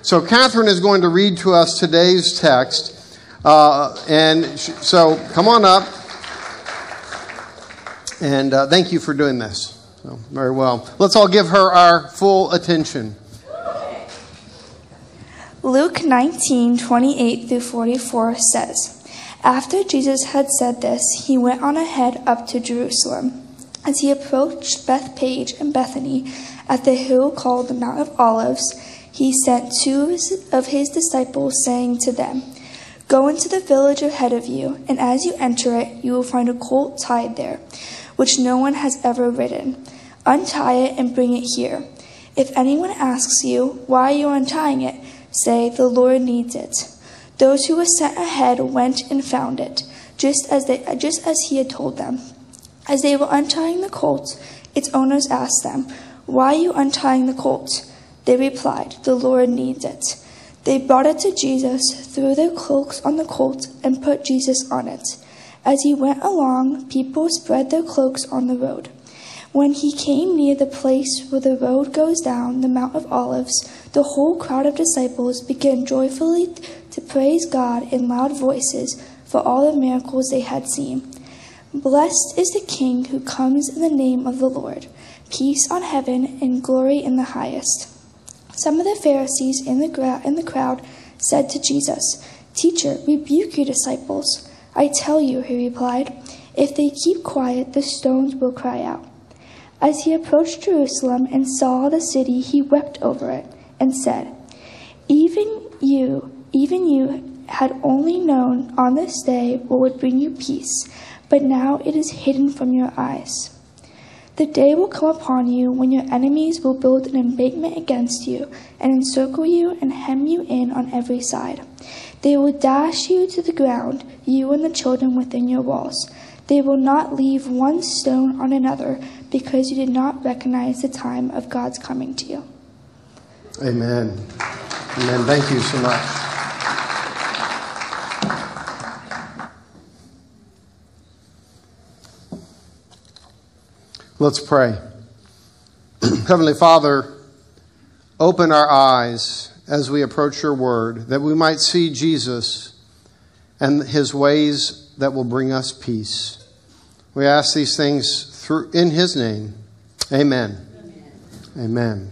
So Catherine is going to read to us today's text. So come on up. And thank you for doing this. So, very well. Let's all give her our full attention. Luke 19:28-44 says, After Jesus had said this, he went on ahead up to Jerusalem. As he approached Bethphage and Bethany at the hill called the Mount of Olives, he sent two of his disciples, saying to them, Go into the village ahead of you, and as you enter it, you will find a colt tied there, which no one has ever ridden. Untie it and bring it here. If anyone asks you, Why are you untying it? Say, The Lord needs it. Those who were sent ahead went and found it, just as he had told them. As they were untying the colt, its owners asked them, Why are you untying the colt? They replied, The Lord needs it. They brought it to Jesus, threw their cloaks on the colt, and put Jesus on it. As he went along, people spread their cloaks on the road. When he came near the place where the road goes down the Mount of Olives, the whole crowd of disciples began joyfully to praise God in loud voices for all the miracles they had seen. Blessed is the King who comes in the name of the Lord. Peace on heaven and glory in the highest. Some of the Pharisees in the crowd said to Jesus, Teacher, rebuke your disciples. I tell you, he replied, if they keep quiet, the stones will cry out. As he approached Jerusalem and saw the city, he wept over it and said, Even you had only known on this day what would bring you peace, but now it is hidden from your eyes. The day will come upon you when your enemies will build an embankment against you and encircle you and hem you in on every side. They will dash you to the ground, you and the children within your walls. They will not leave one stone on another because you did not recognize the time of God's coming to you. Amen. Amen. Thank you so much. Let's pray. Heavenly Father, open our eyes as we approach your word, that we might see Jesus and his ways that will bring us peace. We ask these things in his name. Amen. Amen.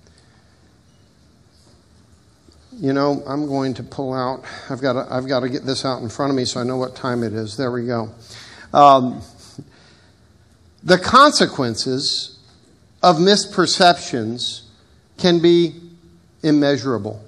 You know, I'm going to pull out. I've got to get this out in front of me so I know what time it is. There we go. The consequences of misperceptions can be immeasurable.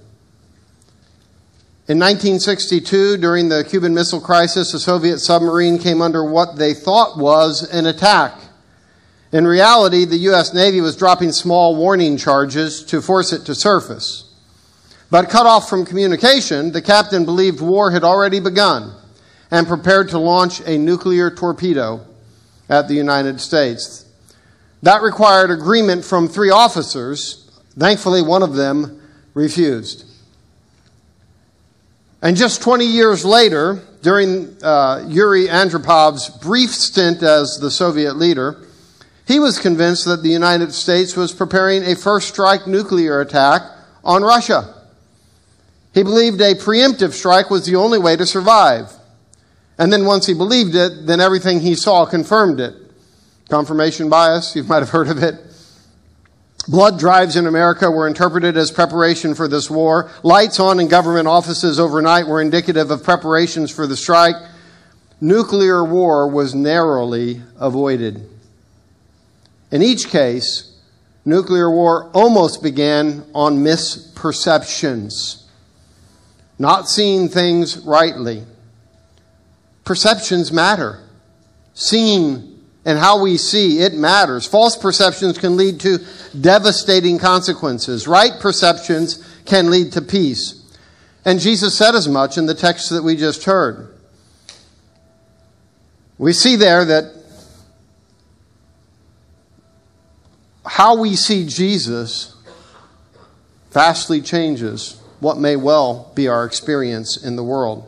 In 1962, during the Cuban Missile Crisis, a Soviet submarine came under what they thought was an attack. In reality, the U.S. Navy was dropping small warning charges to force it to surface. But cut off from communication, the captain believed war had already begun and prepared to launch a nuclear torpedo at the United States. That required agreement from 3 officers. Thankfully, one of them refused. And just 20 years later, during Yuri Andropov's brief stint as the Soviet leader, he was convinced that the United States was preparing a first-strike nuclear attack on Russia. He believed a preemptive strike was the only way to survive. And then once he believed it, then everything he saw confirmed it. Confirmation bias, you might have heard of it. Blood drives in America were interpreted as preparation for this war. Lights on in government offices overnight were indicative of preparations for the strike. Nuclear war was narrowly avoided. In each case, nuclear war almost began on misperceptions, not seeing things rightly. Perceptions matter. Seeing and how we see, it matters. False perceptions can lead to devastating consequences. Right perceptions can lead to peace. And Jesus said as much in the text that we just heard. We see there that how we see Jesus vastly changes what may well be our experience in the world.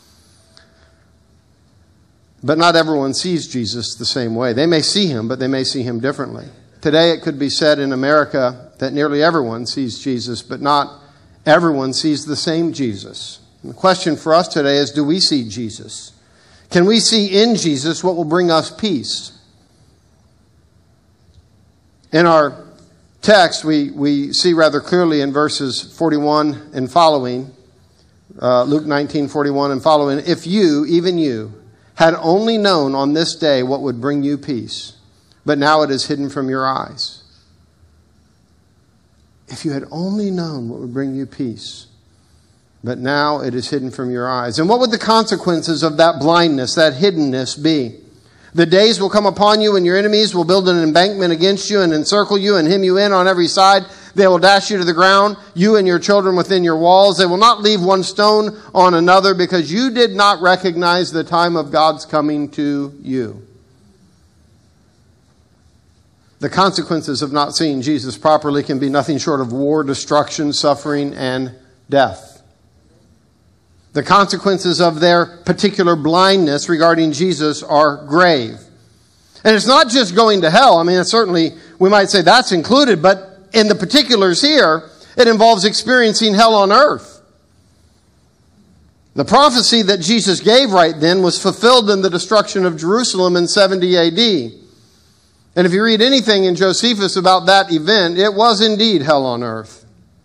But not everyone sees Jesus the same way. They may see him, but they may see him differently. Today it could be said in America that nearly everyone sees Jesus, but not Everyone sees the same Jesus. And the question for us today is, do we see Jesus? Can we see in Jesus what will bring us peace? In our text, we see rather clearly in verses 41 and following, Luke 19:41 and following, if you, even you, had only known on this day what would bring you peace, but now it is hidden from your eyes. If you had only known what would bring you peace, but now it is hidden from your eyes. And what would the consequences of that blindness, that hiddenness be? The days will come upon you when your enemies will build an embankment against you and encircle you and hem you in on every side. They will dash you to the ground, you and your children within your walls. They will not leave one stone on another because you did not recognize the time of God's coming to you. The consequences of not seeing Jesus properly can be nothing short of war, destruction, suffering, and death. The consequences of their particular blindness regarding Jesus are grave. And it's not just going to hell. I mean, certainly we might say that's included, but in the particulars here, it involves experiencing hell on earth. The prophecy that Jesus gave right then was fulfilled in the destruction of Jerusalem in 70 AD. And if you read anything in Josephus about that event, it was indeed hell on earth.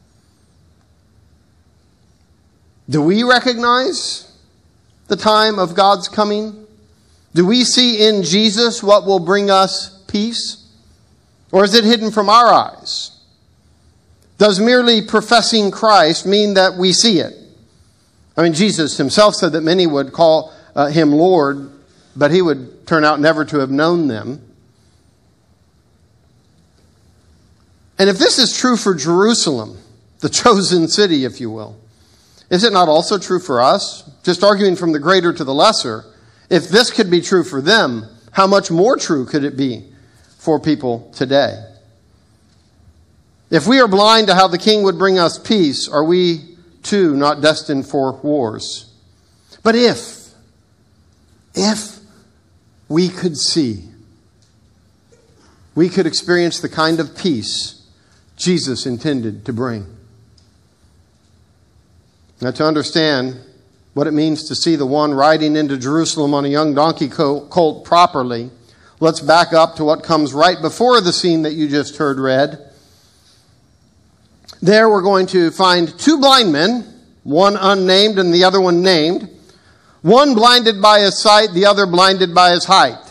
Do we recognize the time of God's coming? Do we see in Jesus what will bring us peace? Or is it hidden from our eyes? Does merely professing Christ mean that we see it? I mean, Jesus himself said that many would call him Lord, but he would turn out never to have known them. And if this is true for Jerusalem, the chosen city, if you will, is it not also true for us? Just arguing from the greater to the lesser, if this could be true for them, how much more true could it be for people today? If we are blind to how the King would bring us peace, are we too not destined for wars? But if we could see, we could experience the kind of peace Jesus intended to bring. Now, to understand what it means to see the one riding into Jerusalem on a young donkey colt properly, let's back up to what comes right before the scene that you just heard read. There we're going to find two blind men, one unnamed and the other one named. One blinded by his sight, the other blinded by his height.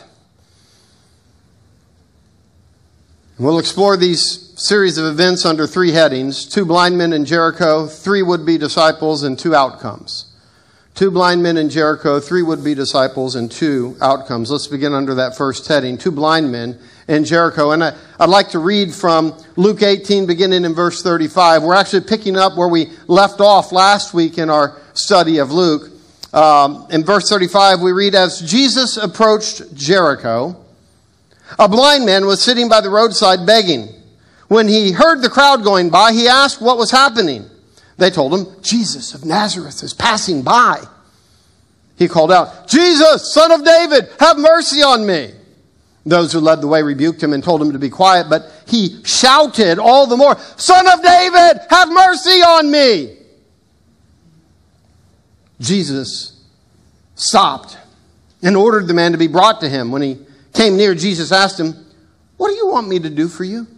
We'll explore these series of events under three headings: two blind men in Jericho, three would-be disciples, and two outcomes. Two blind men in Jericho, three would-be disciples, and two outcomes. Let's begin under that first heading, two blind men in Jericho. And I'd like to read from Luke 18, beginning in verse 35. We're actually picking up where we left off last week in our study of Luke. In verse 35, we read, as Jesus approached Jericho, a blind man was sitting by the roadside begging. When he heard the crowd going by, he asked what was happening. They told him, Jesus of Nazareth is passing by. He called out, Jesus, Son of David, have mercy on me. Those who led the way rebuked him and told him to be quiet, but he shouted all the more, Son of David, have mercy on me. Jesus stopped and ordered the man to be brought to him. When he came near, Jesus asked him, what do you want me to do for you?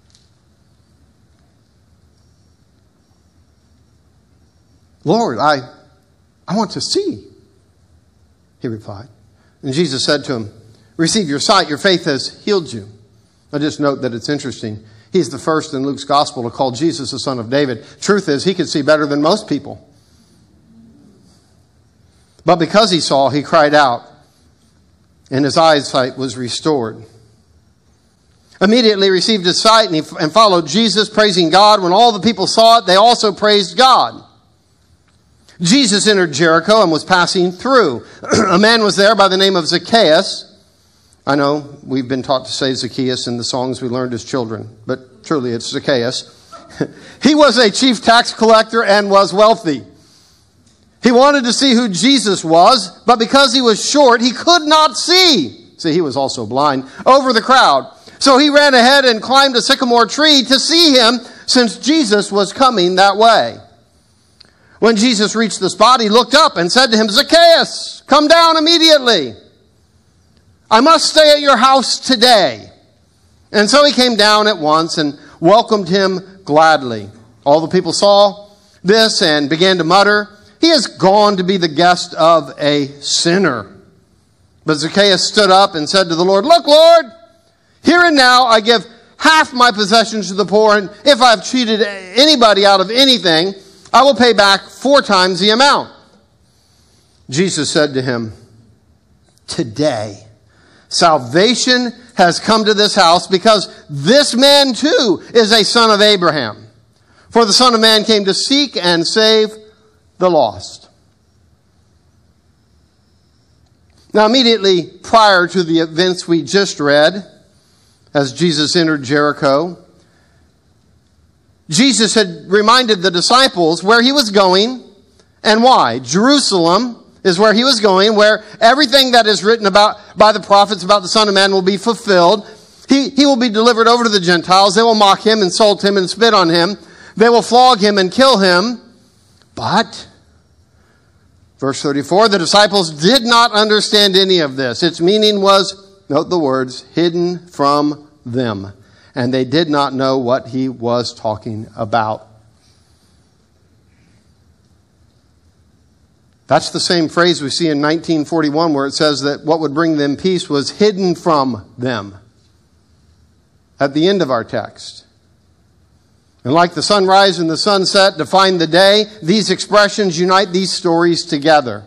Lord, I want to see, he replied. And Jesus said to him, receive your sight, your faith has healed you. I just note that it's interesting. He's the first in Luke's gospel to call Jesus the Son of David. Truth is, he could see better than most people. But because he saw, he cried out, and his eyesight was restored. Immediately received his sight and followed Jesus, praising God. When all the people saw it, they also praised God. Jesus entered Jericho and was passing through. A man was there by the name of Zacchaeus. I know we've been taught to say Zacchaeus in the songs we learned as children, but truly it's Zacchaeus. He was a chief tax collector and was wealthy. He wanted to see who Jesus was, but because he was short, he could not see. See, he was also blind, over the crowd. So he ran ahead and climbed a sycamore tree to see him, since Jesus was coming that way. When Jesus reached the spot, he looked up and said to him, "Zacchaeus, come down immediately. I must stay at your house today." And so he came down at once and welcomed him gladly. All the people saw this and began to mutter, "He has gone to be the guest of a sinner." But Zacchaeus stood up and said to the Lord, "Look, Lord, here and now I give half my possessions to the poor, and if I have cheated anybody out of anything, I will pay back 4 times the amount." Jesus said to him, "Today salvation has come to this house, because this man too is a son of Abraham. For the Son of Man came to seek and save the lost." Now, immediately prior to the events we just read, as Jesus entered Jericho, Jesus had reminded the disciples where he was going and why. Jerusalem is where he was going, where everything that is written about by the prophets about the Son of Man will be fulfilled. He will be delivered over to the Gentiles. They will mock him, insult him, and spit on him. They will flog him and kill him. But, verse 34, the disciples did not understand any of this. Its meaning was, note the words, hidden from them. And they did not know what he was talking about. That's the same phrase we see in 1941, where it says that what would bring them peace was hidden from them. At the end of our text. And like the sunrise and the sunset define the day, these expressions unite these stories together.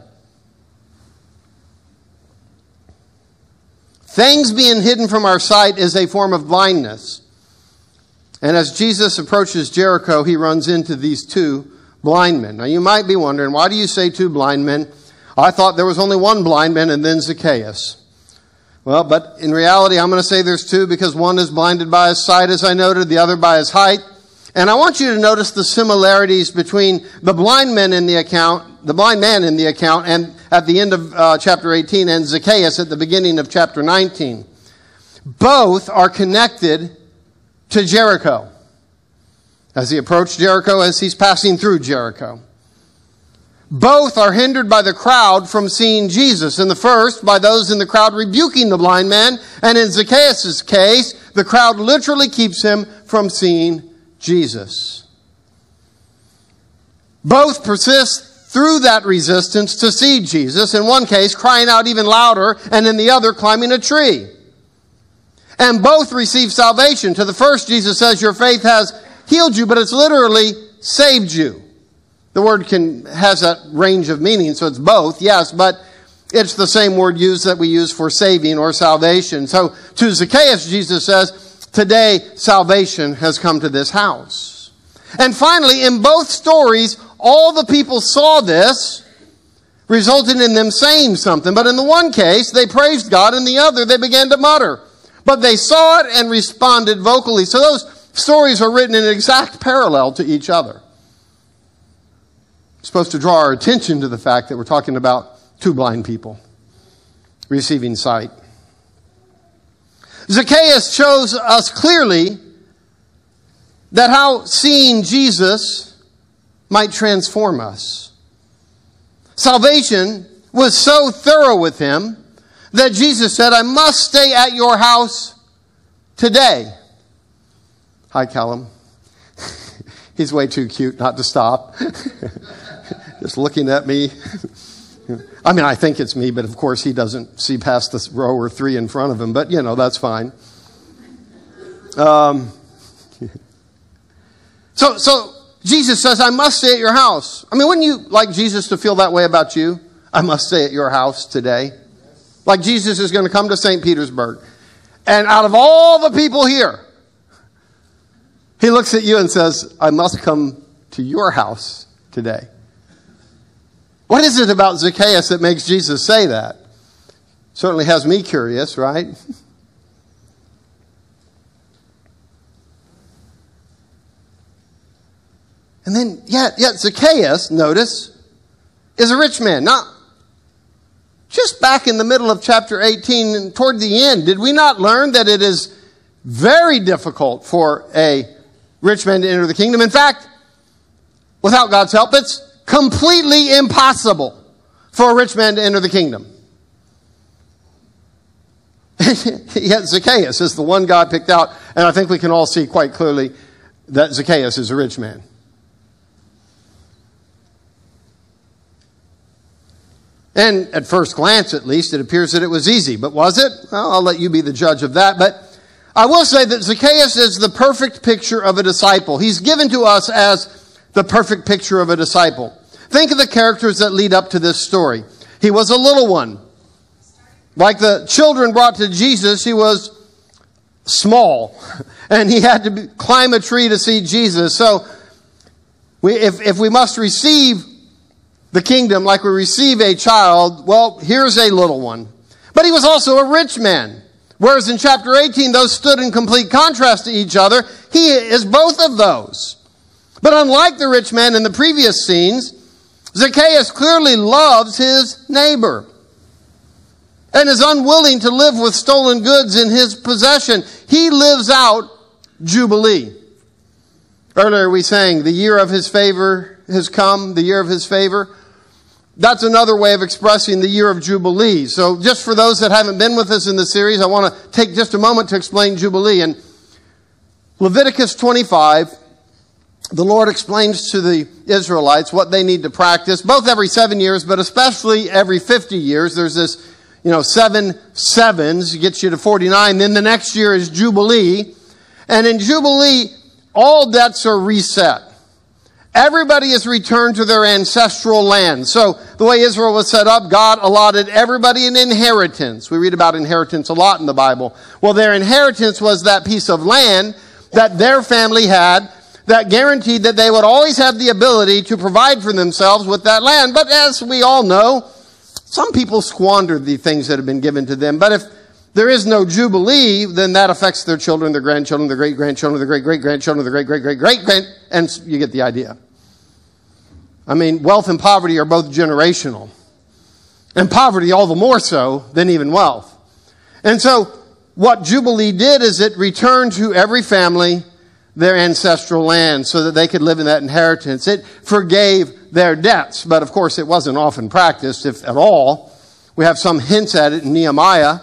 Things being hidden from our sight is a form of blindness. And as Jesus approaches Jericho, he runs into these 2 blind men. Now you might be wondering, why do you say 2 blind men? I thought there was only 1 blind man and then Zacchaeus. Well, but in reality, I'm going to say there's 2 because one is blinded by his sight, as I noted, the other by his height. And I want you to notice the similarities between the blind man in the account, and at the end of chapter 18, and Zacchaeus at the beginning of chapter 19. Both are connected to Jericho. As he approached Jericho, as he's passing through Jericho. Both are hindered by the crowd from seeing Jesus. In the first, by those in the crowd rebuking the blind man. And in Zacchaeus' case, the crowd literally keeps him from seeing Jesus. Both persist through that resistance to see Jesus. In one case, crying out even louder, and in the other, climbing a tree. And both receive salvation. To the first, Jesus says, "Your faith has healed you," but it's literally saved you. The word has that range of meaning, so it's both, yes, but it's the same word used that we use for saving or salvation. So to Zacchaeus, Jesus says, "Today salvation has come to this house." And finally, in both stories, all the people saw this, resulting in them saying something. But in the one case, they praised God. In the other, they began to mutter. But they saw it and responded vocally. So those stories are written in exact parallel to each other. It's supposed to draw our attention to the fact that we're talking about 2 blind people receiving sight. Zacchaeus shows us clearly that how seeing Jesus might transform us. Salvation was so thorough with him that Jesus said, "I must stay at your house today." Hi, Callum. He's way too cute not to stop. Just looking at me. I mean, I think it's me, but of course he doesn't see past this row or 3 in front of him. But, that's fine. So Jesus says, "I must stay at your house." I mean, wouldn't you like Jesus to feel that way about you? I must stay at your house today. Like Jesus is going to come to St. Petersburg. And out of all the people here, he looks at you and says, "I must come to your house today." What is it about Zacchaeus that makes Jesus say that? Certainly has me curious, right? And then, yet Zacchaeus, notice, is a rich man. Now, just back in the middle of chapter 18 and toward the end, did we not learn that it is very difficult for a rich man to enter the kingdom? In fact, without God's help, it's completely impossible for a rich man to enter the kingdom. Yet Zacchaeus is the one God picked out, and I think we can all see quite clearly that Zacchaeus is a rich man. And at first glance, at least, it appears that it was easy. But was it? Well, I'll let you be the judge of that. But I will say that Zacchaeus is the perfect picture of a disciple. He's given to us as the perfect picture of a disciple. Think of the characters that lead up to this story. He was a little one. Like the children brought to Jesus, he was small. And he had to climb a tree to see Jesus. So if we must receive the kingdom like we receive a child, well, here's a little one. But he was also a rich man. Whereas in chapter 18, those stood in complete contrast to each other. He is both of those. But unlike the rich man in the previous scenes, Zacchaeus clearly loves his neighbor and is unwilling to live with stolen goods in his possession. He lives out Jubilee. Earlier we sang, the year of his favor has come, the year of his favor. That's another way of expressing the year of Jubilee. So just for those that haven't been with us in the series, I want to take just a moment to explain Jubilee. In Leviticus 25, the Lord explains to the Israelites what they need to practice, both every 7 years, but especially every 50 years. There's this, 7 sevens, gets you to 49. Then the next year is Jubilee. And in Jubilee, all debts are reset. Everybody is returned to their ancestral land. So the way Israel was set up, God allotted everybody an inheritance. We read about inheritance a lot in the Bible. Well, their inheritance was that piece of land that their family had that guaranteed that they would always have the ability to provide for themselves with that land. But as we all know, some people squander the things that have been given to them. But if there is no Jubilee, then that affects their children, their grandchildren, their great-grandchildren, their great-great-grandchildren, their great-great-great-great-great, and you get the idea. I mean, wealth and poverty are both generational. And poverty all the more so than even wealth. And so, what Jubilee did is it returned to every family their ancestral land so that they could live in that inheritance. It forgave their debts, but of course it wasn't often practiced, if at all. We have some hints at it in Nehemiah.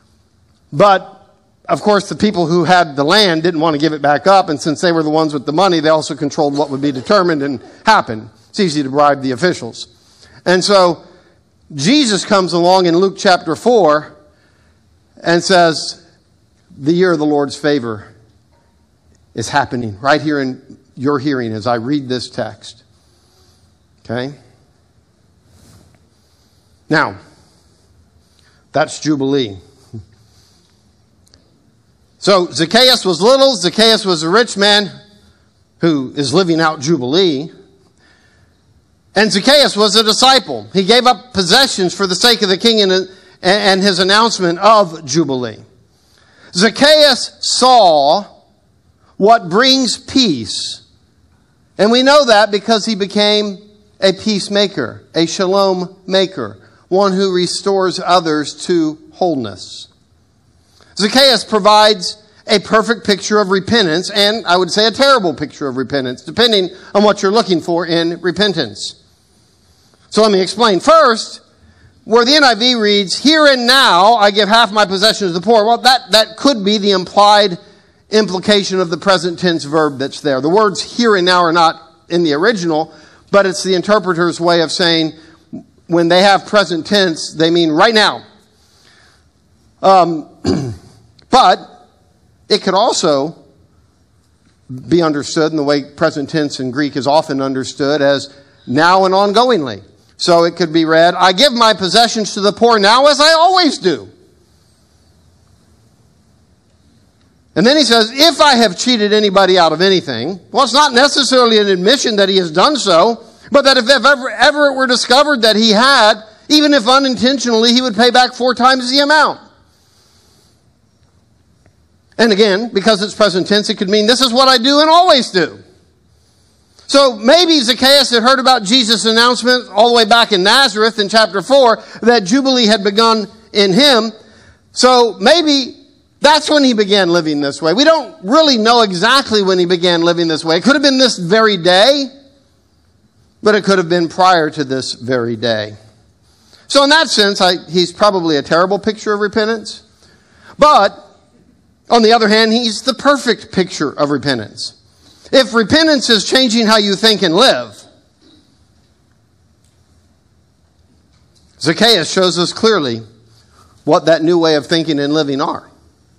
But, of course, the people who had the land didn't want to give it back up, and since they were the ones with the money, they also controlled what would be determined and happen. It's easy to bribe the officials. And so, Jesus comes along in Luke chapter 4 and says, the year of the Lord's favor is happening right here in your hearing as I read this text. Okay? Now, that's Jubilee. So, Zacchaeus was little. Zacchaeus was a rich man who is living out Jubilee. And Zacchaeus was a disciple. He gave up possessions for the sake of the king and his announcement of Jubilee. Zacchaeus saw what brings peace. And we know that because he became a peacemaker, a shalom maker, one who restores others to wholeness. Zacchaeus provides a perfect picture of repentance, and I would say a terrible picture of repentance, depending on what you're looking for in repentance. So let me explain. First, where the NIV reads, here and now I give half my possessions to the poor. Well, that could be the implied implication of the present tense verb that's there. The words here and now are not in the original, but it's the interpreter's way of saying when they have present tense, they mean right now. But it could also be understood in the way present tense in Greek is often understood as now and ongoingly. So it could be read, I give my possessions to the poor now as I always do. And then he says, if I have cheated anybody out of anything, well, it's not necessarily an admission that he has done so, but that if ever it were discovered that he had, even if unintentionally, he would pay back 4 times the amount. And again, because it's present tense, it could mean this is what I do and always do. So maybe Zacchaeus had heard about Jesus' announcement all the way back in Nazareth in chapter 4 that Jubilee had begun in him. So maybe that's when he began living this way. We don't really know exactly when he began living this way. It could have been this very day. but it could have been prior to this very day. So in that sense, he's probably a terrible picture of repentance. But on the other hand, he's the perfect picture of repentance. If repentance is changing how you think and live, Zacchaeus shows us clearly what that new way of thinking and living are.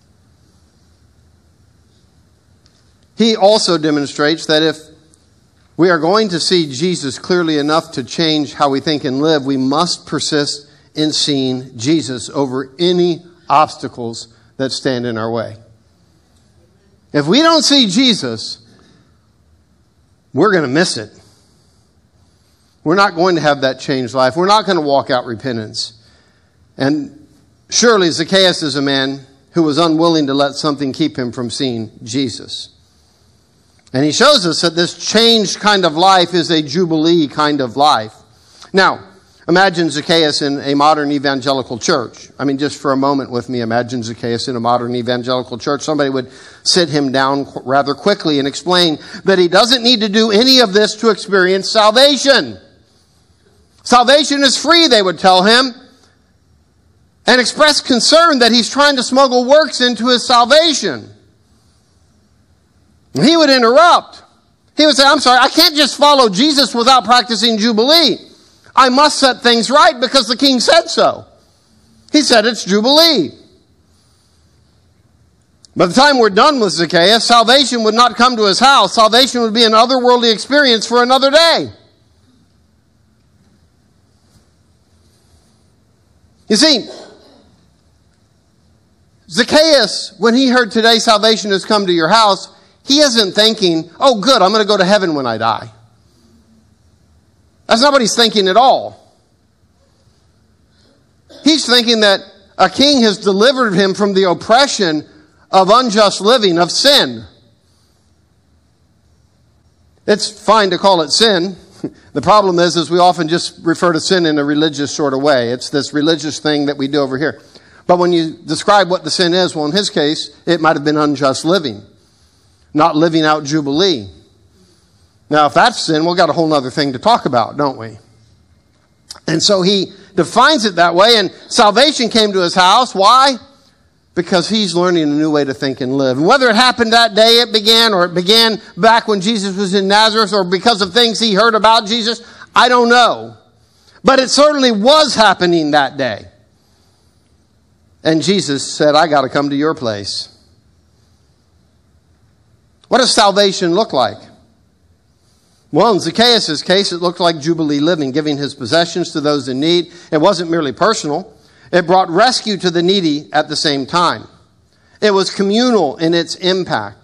He also demonstrates that if we are going to see Jesus clearly enough to change how we think and live, we must persist in seeing Jesus over any obstacles that stand in our way. If we don't see Jesus, we're going to miss it. We're not going to have that changed life. We're not going to walk out repentance. And surely Zacchaeus is a man who was unwilling to let something keep him from seeing Jesus. And he shows us that this changed kind of life is a Jubilee kind of life. Now, imagine Zacchaeus in a modern evangelical church. I mean, just for a moment with me, imagine Zacchaeus in a modern evangelical church. Somebody would sit him down rather quickly and explain that he doesn't need to do any of this to experience salvation. Salvation is free, they would tell him, and express concern that he's trying to smuggle works into his salvation. And he would interrupt. He would say, I'm sorry, I can't just follow Jesus without practicing Jubilee. I must set things right because the king said so. He said it's Jubilee. By the time we're done with Zacchaeus, salvation would not come to his house. Salvation would be an otherworldly experience for another day. You see, Zacchaeus, when he heard today salvation has come to your house, he isn't thinking, oh good, I'm going to go to heaven when I die. That's not what he's thinking at all. He's thinking that a king has delivered him from the oppression of unjust living, of sin. It's fine to call it sin. The problem is we often just refer to sin in a religious sort of way. It's this religious thing that we do over here. But when you describe what the sin is, well, in his case, it might have been unjust living. Not living out Jubilee. Now, if that's sin, we've got a whole other thing to talk about, don't we? And so he defines it that way, and salvation came to his house. Why? Because he's learning a new way to think and live. And whether it happened that day it began, or it began back when Jesus was in Nazareth, or because of things he heard about Jesus, I don't know. But it certainly was happening that day. And Jesus said, I got to come to your place. What does salvation look like? Well, in Zacchaeus' case, it looked like Jubilee living, giving his possessions to those in need. It wasn't merely personal. It brought rescue to the needy at the same time. It was communal in its impact.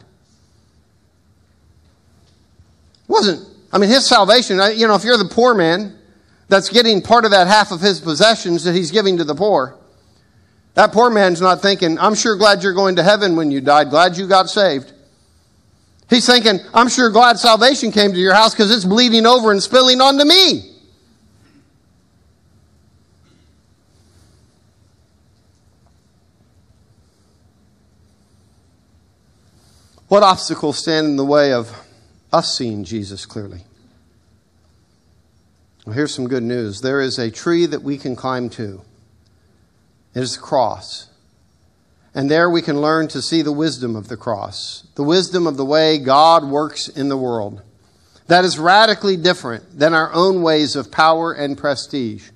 His salvation, if you're the poor man that's getting part of that half of his possessions that he's giving to the poor, that poor man's not thinking, I'm sure glad you're going to heaven when you died, glad you got saved. He's thinking, I'm sure glad salvation came to your house because it's bleeding over and spilling onto me. What obstacles stand in the way of us seeing Jesus clearly? Well, here's some good news. There is a tree that we can climb to. It is the cross. And there we can learn to see the wisdom of the cross, the wisdom of the way God works in the world. That is radically different than our own ways of power and prestige.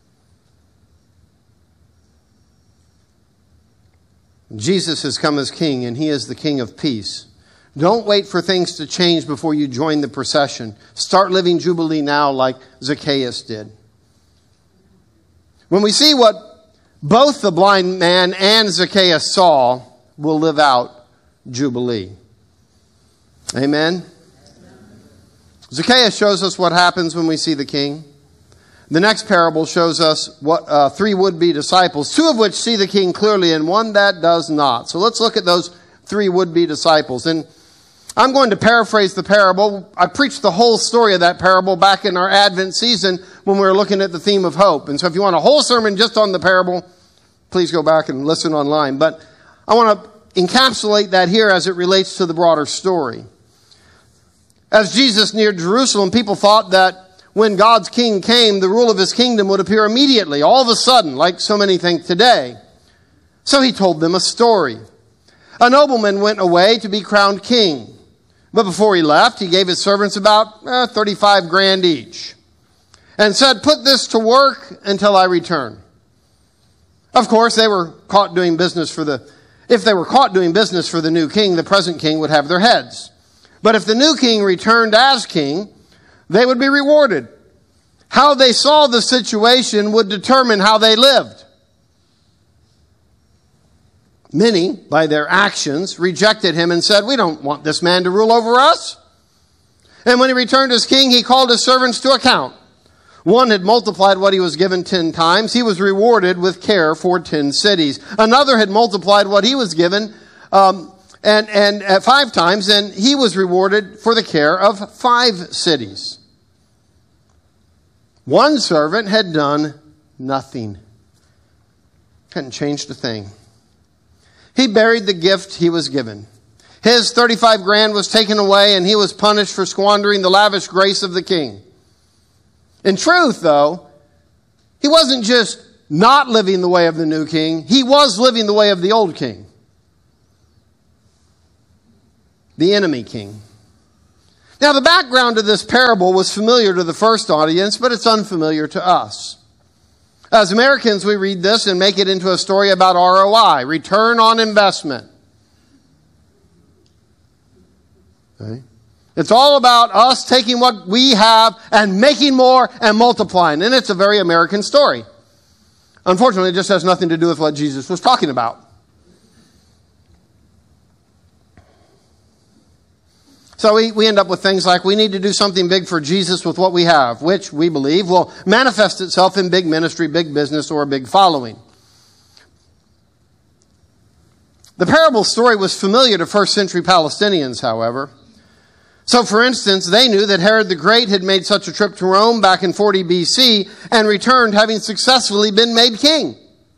Jesus has come as King, and He is the King of peace. Don't wait for things to change before you join the procession. Start living Jubilee now like Zacchaeus did. When we see what both the blind man and Zacchaeus saw, we'll live out Jubilee. Amen? Zacchaeus shows us what happens when we see the King. The next parable shows us what three would-be disciples, two of which see the King clearly and one that does not. So let's look at those three would-be disciples. And I'm going to paraphrase the parable. I preached the whole story of that parable back in our Advent season when we were looking at the theme of hope. And so if you want a whole sermon just on the parable, please go back and listen online. But I want to encapsulate that here as it relates to the broader story. As Jesus neared Jerusalem, people thought that when God's king came, the rule of his kingdom would appear immediately, all of a sudden, like so many think today. So he told them a story. A nobleman went away to be crowned king. But before he left, he gave his servants about 35 grand each and said, "Put this to work until I return." Of course, they were caught doing business if they were caught doing business for the new king, the present king would have their heads. But if the new king returned as king, they would be rewarded. How they saw the situation would determine how they lived. Many, by their actions, rejected him and said, "We don't want this man to rule over us." And when he returned as king, he called his servants to account. One had multiplied what he was given 10 times. He was rewarded with care for 10 cities. Another had multiplied what he was given and 5 times, and he was rewarded for the care of 5 cities. One servant had done nothing. Hadn't changed a thing. He buried the gift he was given. His 35 grand was taken away, and he was punished for squandering the lavish grace of the king. In truth, though, he wasn't just not living the way of the new king. He was living the way of the old king. The enemy king. Now, the background of this parable was familiar to the first audience, but it's unfamiliar to us. As Americans, we read this and make it into a story about ROI, return on investment. Okay? It's all about us taking what we have and making more and multiplying. And it's a very American story. Unfortunately, it just has nothing to do with what Jesus was talking about. So we end up with things like we need to do something big for Jesus with what we have, which we believe will manifest itself in big ministry, big business, or a big following. The parable story was familiar to first century Palestinians, however. So, for instance, they knew that Herod the Great had made such a trip to Rome back in 40 BC and returned having successfully been made king.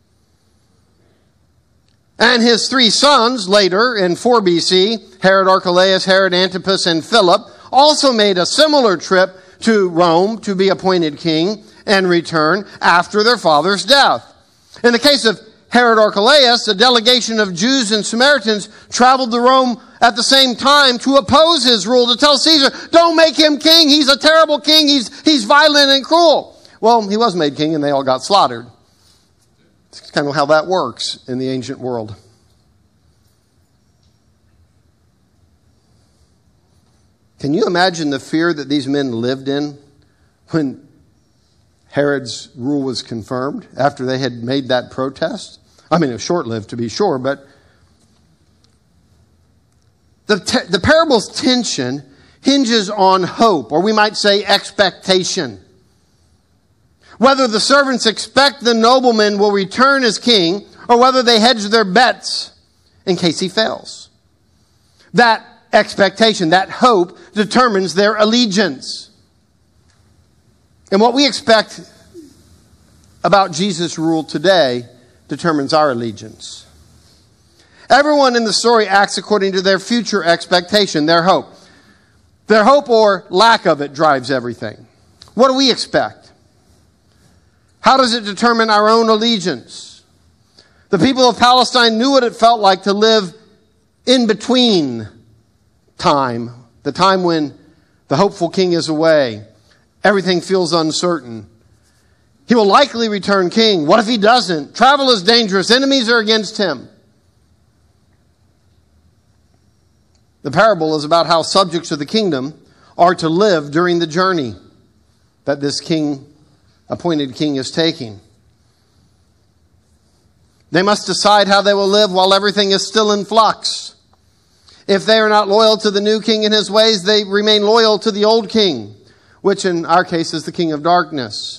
And his 3 sons later in 4 BC, Herod Archelaus, Herod Antipas, and Philip, also made a similar trip to Rome to be appointed king and return after their father's death. In the case of Herod Archelaus, a delegation of Jews and Samaritans traveled to Rome at the same time to oppose his rule, to tell Caesar, "Don't make him king. He's a terrible king. He's violent and cruel." Well, he was made king and they all got slaughtered. It's kind of how that works in the ancient world. Can you imagine the fear that these men lived in when Herod's rule was confirmed after they had made that protest? I mean, it was short-lived to be sure, but the parable's tension hinges on hope, or we might say expectation. Whether the servants expect the nobleman will return as king, or whether they hedge their bets in case he fails. That expectation, that hope, determines their allegiance. And what we expect about Jesus' rule today determines our allegiance. Everyone in the story acts according to their future expectation, their hope. Their hope or lack of it drives everything. What do we expect? How does it determine our own allegiance? The people of Palestine knew what it felt like to live in between time, the time when the hopeful king is away. Everything feels uncertain. He will likely return king. What if he doesn't? Travel is dangerous. Enemies are against him. The parable is about how subjects of the kingdom are to live during the journey that this appointed king is taking. They must decide how they will live while everything is still in flux. If they are not loyal to the new king and his ways, they remain loyal to the old king, which in our case is the king of darkness.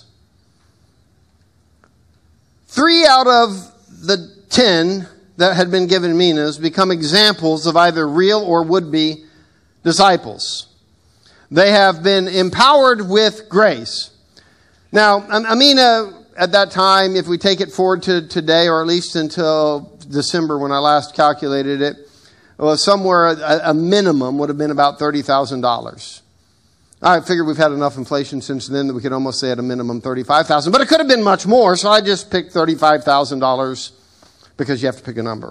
3 out of the 10 that had been given minas become examples of either real or would-be disciples. They have been empowered with grace. Now, a mina at that time, if we take it forward to today, or at least until December when I last calculated it, was somewhere a minimum would have been about $30,000. I figured we've had enough inflation since then that we could almost say at a minimum $35,000. But it could have been much more, so I just picked $35,000 because you have to pick a number.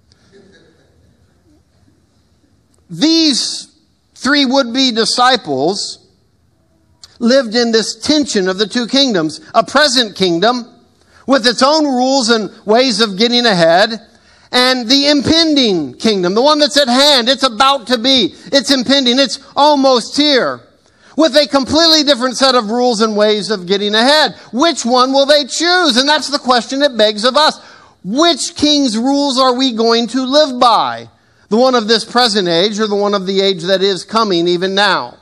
These 3 would-be disciples lived in this tension of the 2 kingdoms. A present kingdom with its own rules and ways of getting ahead, and the impending kingdom, the one that's at hand. It's about to be. It's impending. It's almost here. With a completely different set of rules and ways of getting ahead. Which one will they choose? And that's the question it begs of us. Which king's rules are we going to live by? The one of this present age or the one of the age that is coming even now?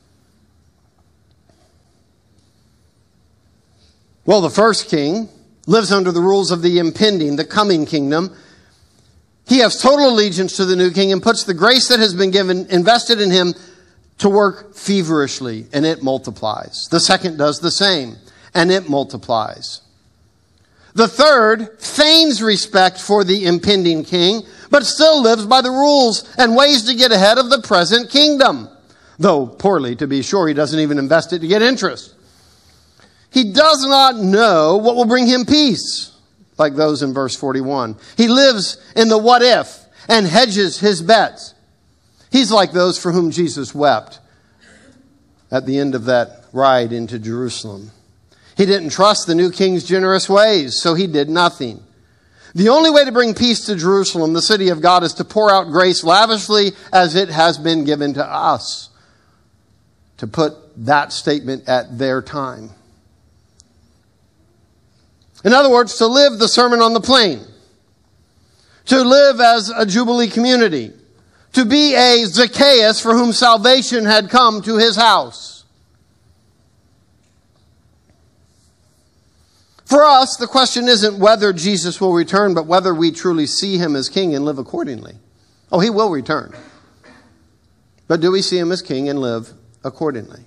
Well, the first king lives under the rules of the impending, the coming kingdom. He has total allegiance to the new king and puts the grace that has been given, invested in him, to work feverishly, and it multiplies. The second does the same, and it multiplies. The third feigns respect for the impending king, but still lives by the rules and ways to get ahead of the present kingdom. Though poorly, to be sure, he doesn't even invest it to get interest. He does not know what will bring him peace, like those in verse 41. He lives in the what if and hedges his bets. He's like those for whom Jesus wept at the end of that ride into Jerusalem. He didn't trust the new king's generous ways, so he did nothing. The only way to bring peace to Jerusalem, the city of God, is to pour out grace lavishly as it has been given to us. To put that statement at their time. In other words, to live the Sermon on the Plain. To live as a Jubilee community. To be a Zacchaeus for whom salvation had come to his house. For us, the question isn't whether Jesus will return, but whether we truly see him as king and live accordingly. Oh, he will return. But do we see him as king and live accordingly?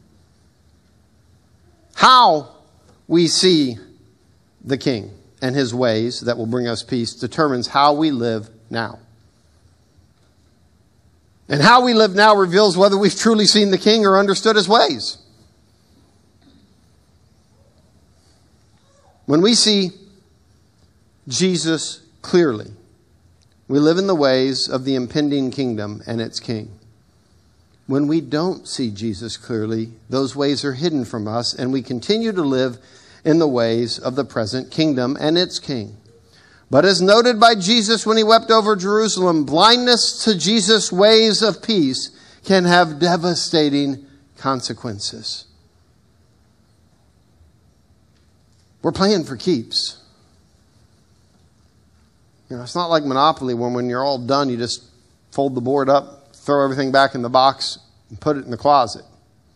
How we see the king and his ways that will bring us peace determines how we live now. And how we live now reveals whether we've truly seen the king or understood his ways. When we see Jesus clearly, we live in the ways of the impending kingdom and its king. When we don't see Jesus clearly, those ways are hidden from us, and we continue to live in the ways of the present kingdom and its king. But as noted by Jesus when he wept over Jerusalem, blindness to Jesus' ways of peace can have devastating consequences. We're playing for keeps. You know, it's not like Monopoly when you're all done, you just fold the board up, throw everything back in the box, and put it in the closet.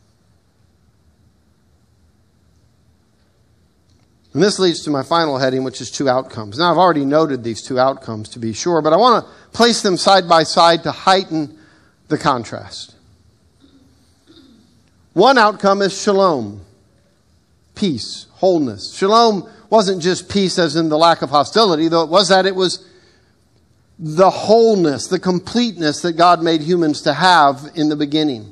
And this leads to my final heading, which is 2 outcomes. Now, I've already noted these 2 outcomes, to be sure, but I want to place them side by side to heighten the contrast. One outcome is shalom, peace, wholeness. Shalom wasn't just peace as in the lack of hostility, though it was that. It was the wholeness, the completeness that God made humans to have in the beginning.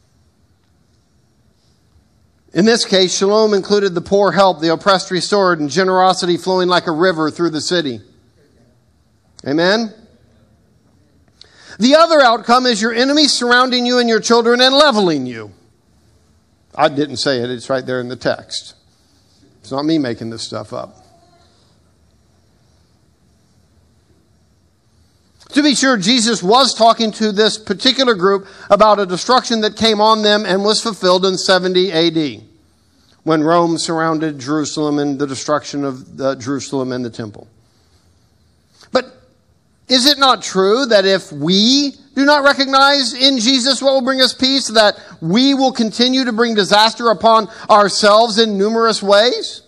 In this case, shalom included the poor helped, the oppressed restored, and generosity flowing like a river through the city. Amen? The other outcome is your enemies surrounding you and your children and leveling you. I didn't say it. It's right there in the text. It's not me making this stuff up. To be sure, Jesus was talking to this particular group about a destruction that came on them and was fulfilled in 70 AD, when Rome surrounded Jerusalem and the destruction of Jerusalem and the temple. But is it not true that if we do not recognize in Jesus what will bring us peace, that we will continue to bring disaster upon ourselves in numerous ways?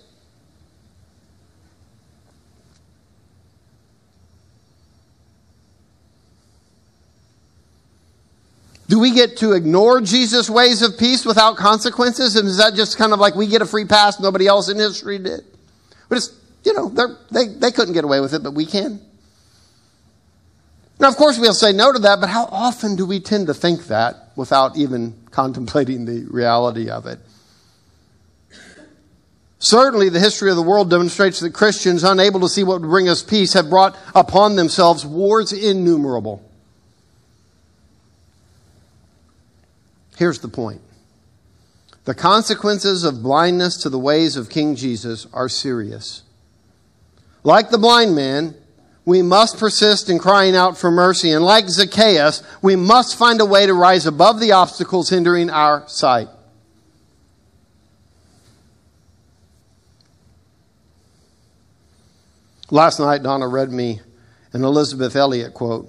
Do we get to ignore Jesus' ways of peace without consequences? And is that just kind of like we get a free pass, nobody else in history did? But it's, they couldn't get away with it, but we can. Now, of course, we'll say no to that, but how often do we tend to think that without even contemplating the reality of it. Certainly, the history of the world demonstrates that Christians, unable to see what would bring us peace, have brought upon themselves wars innumerable. Here's the point. The consequences of blindness to the ways of King Jesus are serious. Like the blind man, we must persist in crying out for mercy. And like Zacchaeus, we must find a way to rise above the obstacles hindering our sight. Last night, Donna read me an Elizabeth Elliot quote.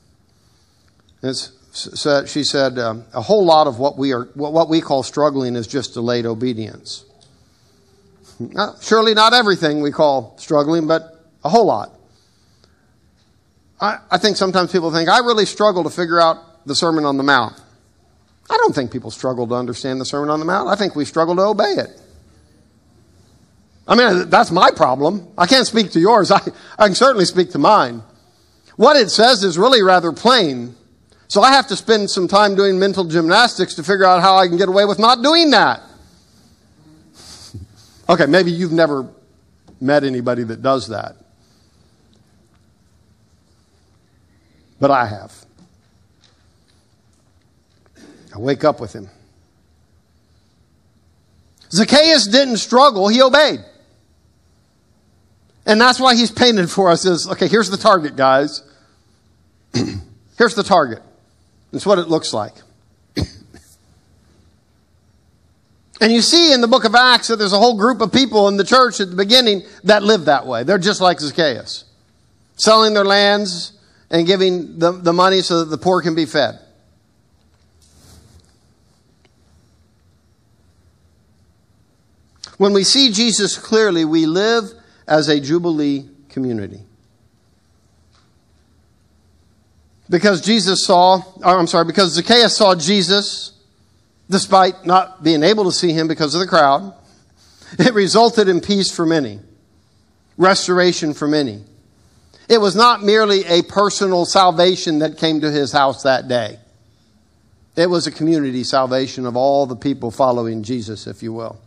She said, a whole lot of what we call struggling is just delayed obedience. Surely not everything we call struggling, but a whole lot. I think sometimes people think, I really struggle to figure out the Sermon on the Mount. I don't think people struggle to understand the Sermon on the Mount. I think we struggle to obey it. I mean, that's my problem. I can't speak to yours. I can certainly speak to mine. What it says is really rather plain. So I have to spend some time doing mental gymnastics to figure out how I can get away with not doing that. Okay, maybe you've never met anybody that does that. But I have. I wake up with him. Zacchaeus didn't struggle, he obeyed. And that's why he's painted for us as, okay, here's the target, guys. Here's the target. It's what it looks like. And you see in the book of Acts that there's a whole group of people in the church at the beginning that live that way. They're just like Zacchaeus. Selling their lands and giving the money so that the poor can be fed. When we see Jesus clearly, we live as a Jubilee community. Because Zacchaeus saw Jesus, despite not being able to see him because of the crowd, it resulted in peace for many, restoration for many. It was not merely a personal salvation that came to his house that day. It was a community salvation of all the people following Jesus, if you will.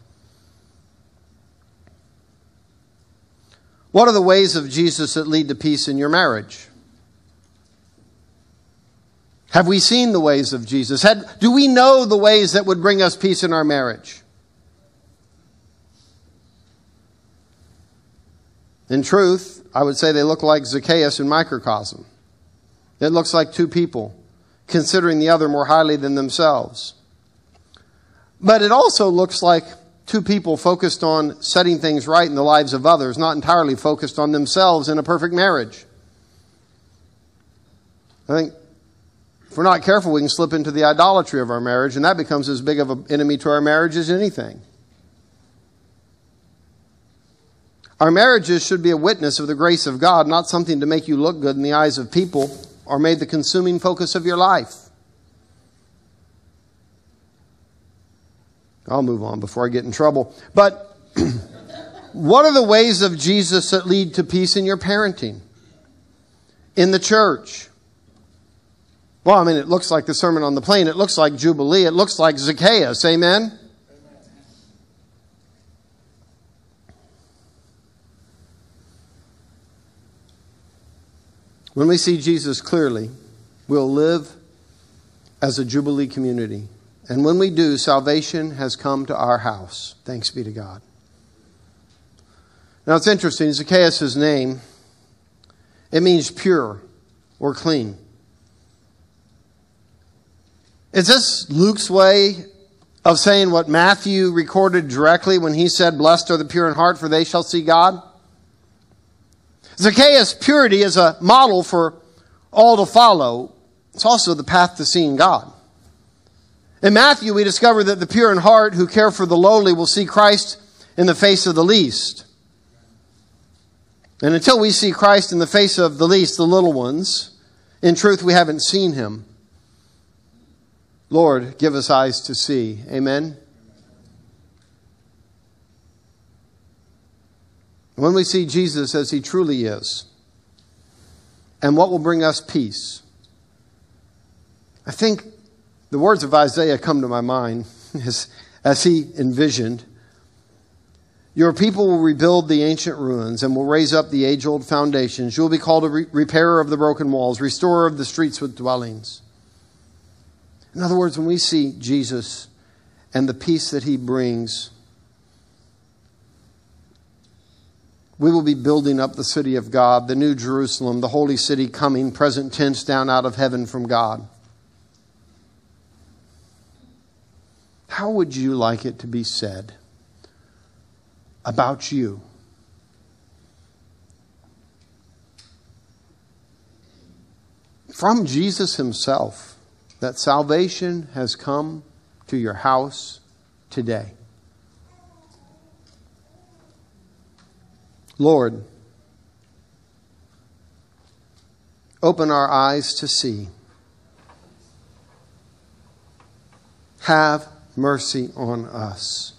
What are the ways of Jesus that lead to peace in your marriage? Have we seen the ways of Jesus? Do we know the ways that would bring us peace in our marriage? In truth, I would say they look like Zacchaeus in microcosm. It looks like two people considering the other more highly than themselves. But it also looks like two people focused on setting things right in the lives of others, not entirely focused on themselves in a perfect marriage. I think if we're not careful, we can slip into the idolatry of our marriage, and that becomes as big of an enemy to our marriage as anything. Our marriages should be a witness of the grace of God, not something to make you look good in the eyes of people or made the consuming focus of your life. I'll move on before I get in trouble. But what are the ways of Jesus that lead to peace in your parenting? In the church? Well, I mean, it looks like the Sermon on the Plain. It looks like Jubilee. It looks like Zacchaeus. Amen? When we see Jesus clearly, we'll live as a Jubilee community. And when we do, salvation has come to our house. Thanks be to God. Now it's interesting, Zacchaeus' name, it means pure or clean. Is this Luke's way of saying what Matthew recorded directly when he said, "Blessed are the pure in heart, for they shall see God"? Zacchaeus' purity is a model for all to follow. It's also the path to seeing God. In Matthew, we discover that the pure in heart who care for the lowly will see Christ in the face of the least. And until we see Christ in the face of the least, the little ones, in truth, we haven't seen him. Lord, give us eyes to see. Amen? When we see Jesus as he truly is, and what will bring us peace, I think The words of Isaiah come to my mind as he envisioned. Your people will rebuild the ancient ruins and will raise up the age-old foundations. You will be called a repairer of the broken walls, restorer of the streets with dwellings. In other words, when we see Jesus and the peace that he brings, we will be building up the city of God, the new Jerusalem, the holy city coming, present tense, down out of heaven from God. How would you like it to be said about you? From Jesus himself, that salvation has come to your house today. Lord, open our eyes to see. Have mercy on us.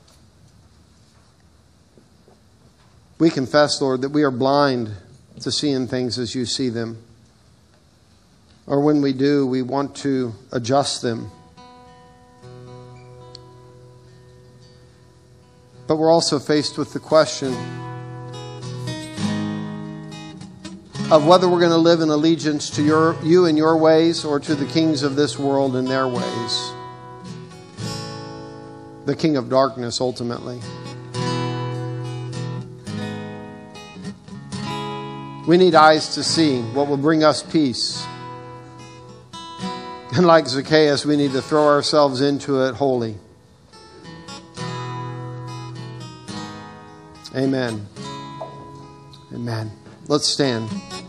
We confess, Lord, that we are blind to seeing things as you see them. Or when we do, we want to adjust them. But we're also faced with the question of whether we're going to live in allegiance to you and your ways, or to the kings of this world and their ways. The king of darkness, ultimately. We need eyes to see what will bring us peace. And like Zacchaeus, we need to throw ourselves into it wholly. Amen. Amen. Let's stand.